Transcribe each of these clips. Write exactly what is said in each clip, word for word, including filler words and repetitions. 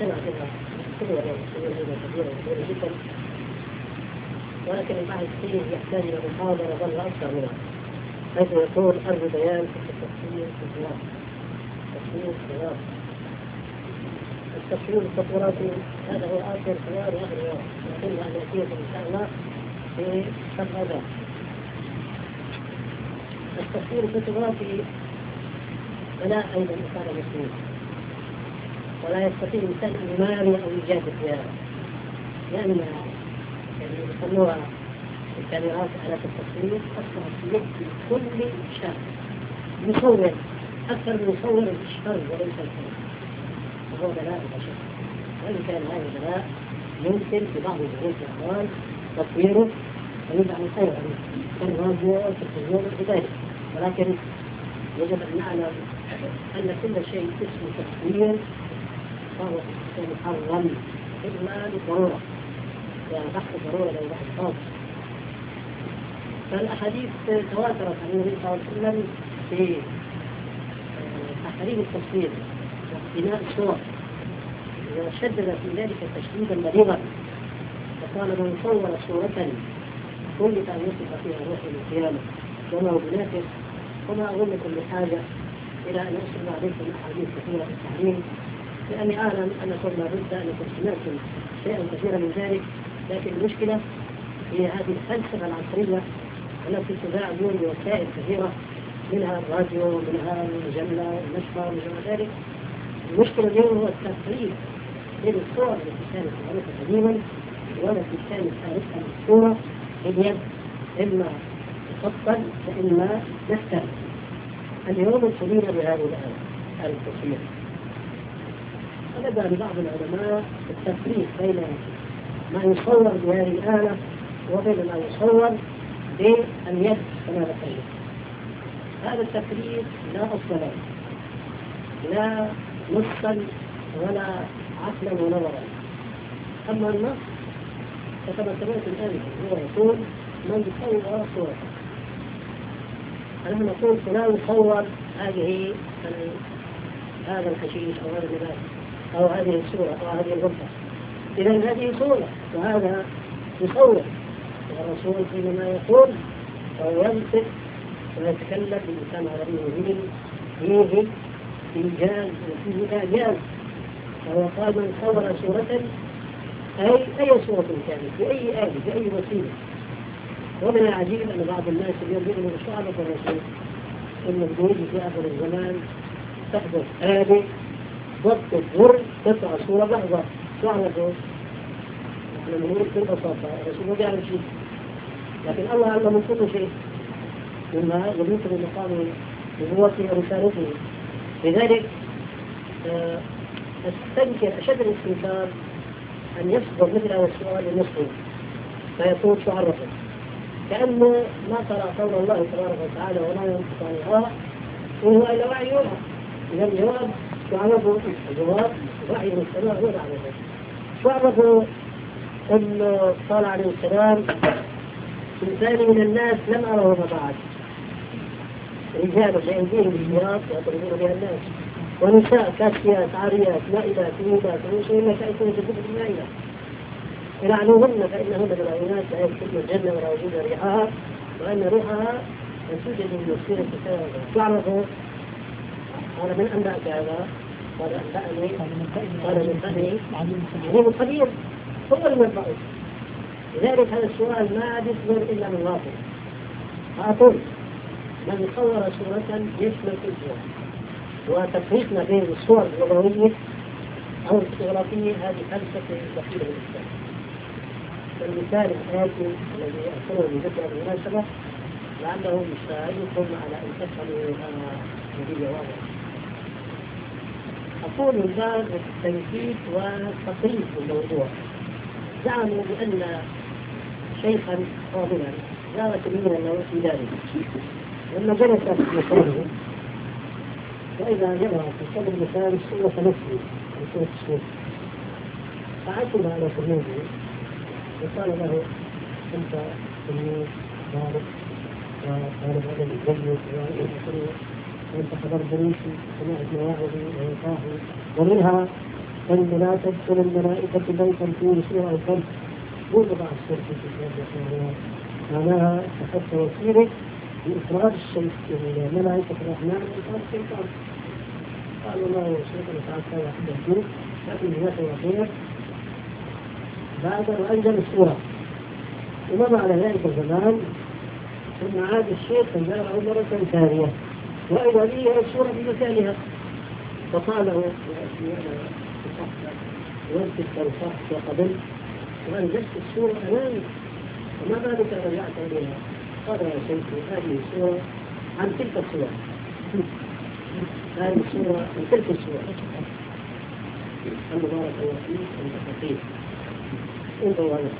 سمع بها كثيرا كثيرا كثيرا جدا، ولكن البحث فيه يحتاج إلى محاضرة بل أكثر منها، حيث يكون أرض بيان في التفسير في الخلاف. التفسير الخلاف التفسير التطوراتي هذا هو آخر خيار وآخر يوم، يمكن أن يأتيكم إن شاء الله في سبع أيام. التفسير التطوراتي فلا أيضا كان مسلم، ولا يستطيع الإنسان أن يماري أو يجاد فيها، لأن يعني يسموها الكاميرات على التصوير أصبحت في يد كل شاب مصور أكثر من مصور الشر وليس الخير، وهو بلاء البشر. وإن كان هذا البلاء يمكن في بعض الظروف الأحوال تصويره ويجب أن يصور كالراديو والتلفزيون وغيره، ولكن يجب أن نعلم أن كل شيء اسمه تصوير فهو محرم إلا لضرورة، بحث ضرورة لو بحث خاص. فالأحاديث تواترت عن النبي صلى الله عليه وسلم في تحريم التصوير واقتناء الصور، وشدد في ذلك تشديدا بليغا، فقال من صور صورة كلف أن يصف فيها روح القيامة وما هو بنافس، وما أظنكم بحاجة إلى أن أشرب عليكم أحاديث كثيرة في التحريم، لأني أعلم أنكم لابد أنكم سمعتم شيئا كثيرا من ذلك، لكن المشكلة هي هذه الفلسفة العصرية التي تذاع اليوم بوسائل كثيرة، منها الراديو ومنها المجلة والنشرة ومن ذلك. المشكلة اليوم هو التفريق بين الصور التي كانت معروفة قديما والتي كانت عارفة الصورة باليد، إما تفصل وإما نحتاج. اليوم ابتلينا بهذه التصوير، فبدأ لبعض العلماء التفريق بين ما يصور بهذه الآلة وبين ما يصور باليد كما ذكرنا. هذا التفريق لا أصل له، لا نصا ولا عقلا ونظرا. أما النص فكما سمعت الآن هو يقول من يصور صورة، نحن نقول فلان يصور هذه هذا الحشيش أو هذا النبات أو هذه الصورة أو هذه الغرفة، إذا هذه صورة وهذا يصور. والرسول حينما يقول أو ينطق ويتكلم بلسان عربي مبين فيه إيجاز وفيه إعجاز، فهو قال من صور صورة أي أي صورة كانت بأي آلة بأي وسيلة. ومن العجيب أن بعض الناس اليوم يؤمنوا بشعبة الرسول إن الجنود في آخر الزمان تحدث آلة ضبط الزر تطلع صورة لحظة شعبة. نحن نقول كل بساطة الرسول ما بيعمل شيء، لكن الله علم من كل شيء مما يمكن بمقام نبوته ورسالته. لذلك استنكر أشد الاستنكار أن يصدر مثل هذا السؤال لنفسه فيقول شو عرفه، كأنه ما قرأ قول الله تبارك وتعالى ولا ينطق عن الهوى إن هو إلا وحي يوحى. إذا الجواب شو عرفه؟ الجواب وحي من السماء هو عرفه. شو عرفه؟ أن قال عليه السلام إنسان من الناس لم أره بعد، رجال بأيديهم بالسياط يضربون بها الناس، ونساء كاسيات عاريات مائلات ميلات ومسلمات كأيتون تدب المائلة يلعنوهن فإنهن بالعينات لا يدخلن الجنة ولا وجود ريحها وأن ريحها توجد من مسيرة كتابة. تعرفوا قال من أنبأك هذا؟ قال أنبأني قال من بني عليم القدير هو المنبأ. لذلك هذا السؤال ما يصدر إلا من واقع. فأقول من صور صورة يشمل الصور، وتفريقنا بين الصور اللغوية أو الفوتوغرافية هذه فلسفة دخيلة بالإسلام. المثال الآتي الذي أذكره بذكر المناسبة لعله يساعدكم على أن تفهموا هذا الذي واضح. أقول الباب التنكيت والتقريب في الموضوع. زعموا بأن شيخا فاضلا زار تلميذا في داره، لما جلس في مكانه وإذا جرى في صدر المكان سورة نفسه عن سورة الشيخ، فعتب على تلميذه وقال له أنت تلميذ بارك وطالب علم جيد وأنت حضر دروسي سمعت مواعظي ووقاحي، ومنها الكلب لا تدخل الملائكة بيتا فيه سورة الكلب وضع السورة في الكتاب معناها تحت وسيلة لإخراج الشيطان ملائكة الرحمن وإخراج الشيطان. قالوا الله وشيطان تعالى واحد الجنود لكن هناك وخير بعد أن أنزل السورة. ومضى على ذلك الزمان ثم عاد الشيخ فجاء مرة ثانية وإذا به السورة بمثالها فقال له وانت الصح قبل وأنزلت السورة أمامي وما بالك رجعت إليها؟ قال يا شيخي هذه السورة عن تلك السورة هذه السورة عن تلك السورة المبارك الله فيك أنت فقير انت وهذا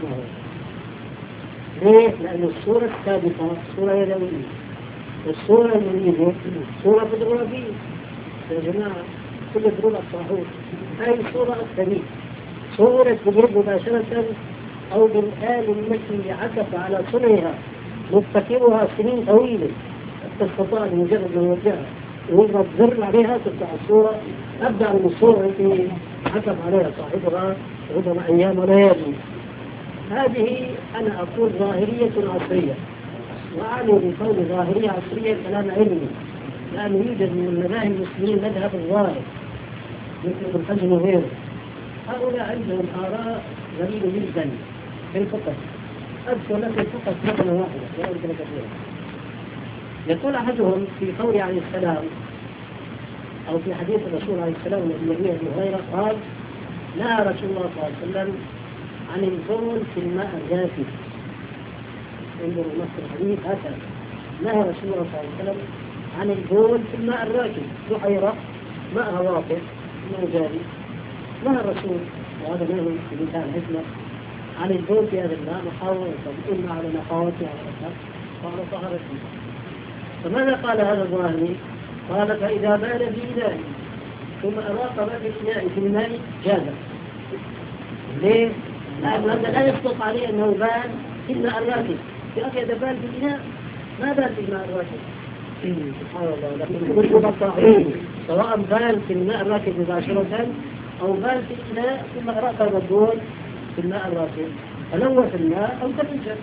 ليه؟ لأن السورة السابقة سورة يدوية والسورة المريدة سورة فوتوغرافية. يا جماعة كل دروب الصحوح هذه السورة الثانية صورت باليد مباشرة أو بالآل التي عكف على صنعها مبتكرها سنين طويلة حتى استطاع بمجرد ما يوجهها ويضغط زر عليها تطلع الصورة أبدع من الصورة التي عكف عليها صاحبها ربما أيام وليالي. هذه أنا أقول ظاهرية عصرية وأعني بقول ظاهرية عصرية كلام علمي لأنه يوجد من مذاهب المسلمين مذهب الظاهر مثل ابن حزم وغيره. هؤلاء عندهم آراء غريبة جدا في الفقه. أذكر لك الفقه مثلا واحدة ولا أذكر كثيرا. يقول أحدهم في قول عليه السلام أو في حديث الرسول عليه السلام الذي أبي هريرة قال نهى رسول الله صلى الله عليه وسلم عن البول في الماء الجافي. انظروا نص الحديث هكذا نهى رسول الله صلى الله عليه وسلم عن البول في الماء الراكد بحيرة ماءها واقف ماء جاري. نهى الرسول وهذا نهي في مثال حكمة عن البول في هذا الماء محاولة تقول على نقاوته على الأساس قال طهرته. فماذا قال هذا الظاهري؟ قال فإذا بال في إناء ثم أراق ما في الإناء في الماء جاز. ليه؟ لأن هذا لا يصدق عليه أنه بال في الماء الراكد. في أخي إذا بال في الإناء ما بال في الماء الراكد. سبحان الله. لكن كل بطاقين سواء بال في الماء الراكد مباشرة أو بال في الإناء ثم أراق البول في الماء الراكد فلوث الماء أو تفجر.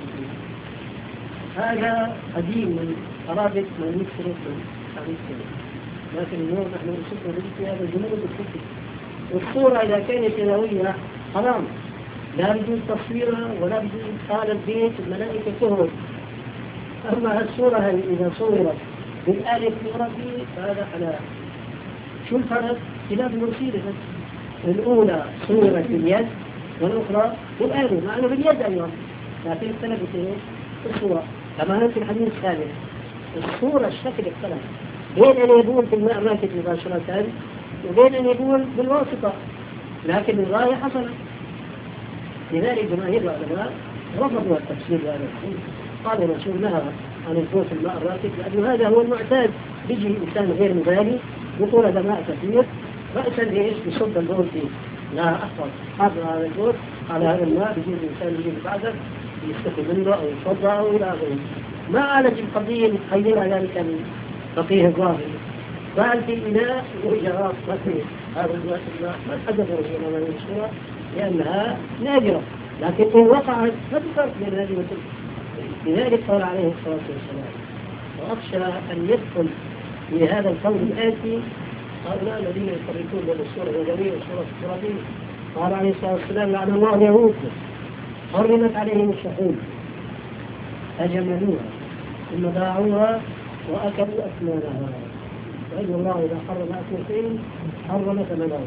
هذا قديم من قرابة من يكسر لكن اليوم نحن نشوف في هذا الجنوب الفكري. والصورة إذا كانت يدوية حرام لا بدون تصويرها ولا بدون إدخال البيت الملائكة تهرب. أما الصورة إذا صورت بالآلة الفوتوغرافية فهذا حلال. شو الفرق؟ خلاف المرسيلة الأولى صورة باليد والأخرى بالآلة مع أنه باليد أيضا لكن اختلفت الصورة كما في الحديث الثالث. الصورة الشكل اختلف بين أن يبول في الماء الراكد مباشرة وبين أن يبول بالواسطة لكن الغاية حصلت. لذلك جماهير العلماء رفضوا التفسير هذا الحديث. قال الرسول نهى عن البول في الماء الراكد لأن هذا هو المعتاد. بيجي إنسان غير مبالي بطول هذا ماء كثير رأسا ليش بصد البول فيه لا أحفظ حاضر هذا البول على هذا الماء بيجي الإنسان يجي بعده يستفيد منه أو يصدع أو إلى آخره. ما عالج القضية اللي تخيلها ذلك الفقيه الظاهري بال في الإناء وجرات فقيه هذا الماء ما حدث رسول الله عليه الصلاة لأنها نادرة لكن إن وقعت ما تفرق بين هذه وتلك. لذلك قال عليه الصلاة والسلام وأخشى أن يدخل في هذا القول الآتي هؤلاء الذين يفرقون بين السورة اليدوية والسورة الفوتوغرافية. قال عليه الصلاة والسلام لعن الله اليهود حرمت عليهم الشحوم فجملوها ثم باعوها وأكلوا أثمانها وإن الله إذا حرم أكل شيء حرم ثمنه.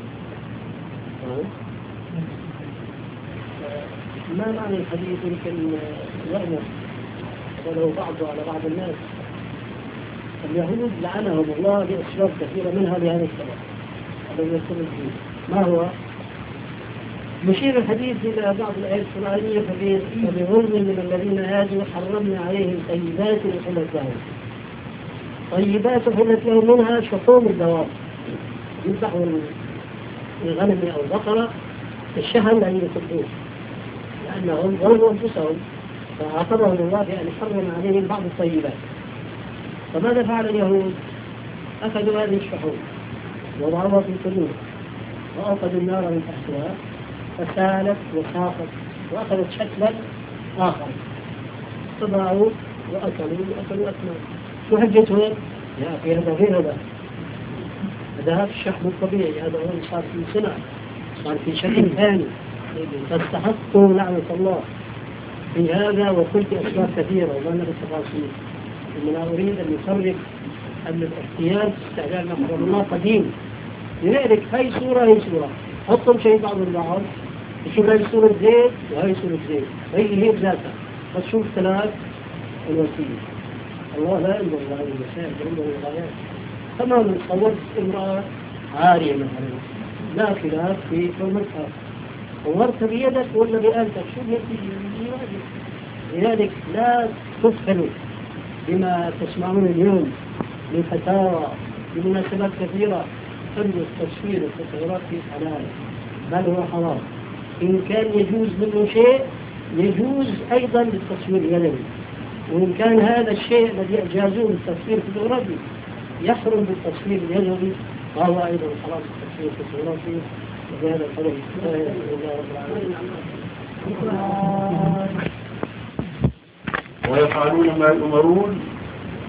ما معنى الحديث يمكن يأمر ولو بعضه على بعض الناس. اليهود لعنهم الله لأسباب كثيرة منها لهذا السبب هذا يكون الدين. ما هو؟ يشير الحديث إلى بعض الآيات القرآنية فبظلم من الذين هادوا حرمنا عليهم طيبات أحلت لهم. طيبات أحلت لهم منها شحوم الدواب يذبحوا الغنم أو البقرة الشهر الذي يصدوه لأنهم ظلموا أنفسهم فعاقبهم الله بأن حرم عليهم بعض الطيبات. فماذا فعل اليهود؟ أخذوا هذه الشحوم وضعوها في الكنوز وأوقدوا النار من تحتها فسالت وساقت وأخذت شكلا آخر، فضعوا وأكلوا وأكلوا أكمل. شو حجتهم؟ يا أخي هذا غير هذا، هذا الشحم الطبيعي، هذا هو صار في صنع، صار في شكل ثاني، فاستحقوا لعنة الله في هذا. وقلت أسباب كثيرة وما نبي التفاصيل، إنما أريد أن يفرق أن الاحتيال استعمال ما حرم الله قديم. لذلك هاي صورة هي صورة، حطهم شيء بعض البعض، شوف هاي صورة زيت وهي صورة زيت، هي هي بذاتها، بس شوف ثلاث الوسيلة. الله لا ينظر إلى هذه المسائل، ينظر إلى الغايات. تماما صورت امرأة عارية مثلا، لا خلاف في حرمتها، صورت بيدك ولا بآلتك، شو النتيجة؟ لذلك لا تفخروا بما تسمعون اليوم من فتاوى بمناسبات كثيرة أن التصوير والتصويرات في حلال، بل هو حرام. إن كان يجوز منه شيء يجوز أيضا للتصوير اليدوي، وإن كان هذا الشيء الذي أجازوه للتصوير الفوتوغرافي يحرم بالتصوير اليدوي، فهو أيضا حرام بالتصوير الفوتوغرافي. وبهذا الحديث لا إله إلا رب العالمين. ويفعلون ما يؤمرون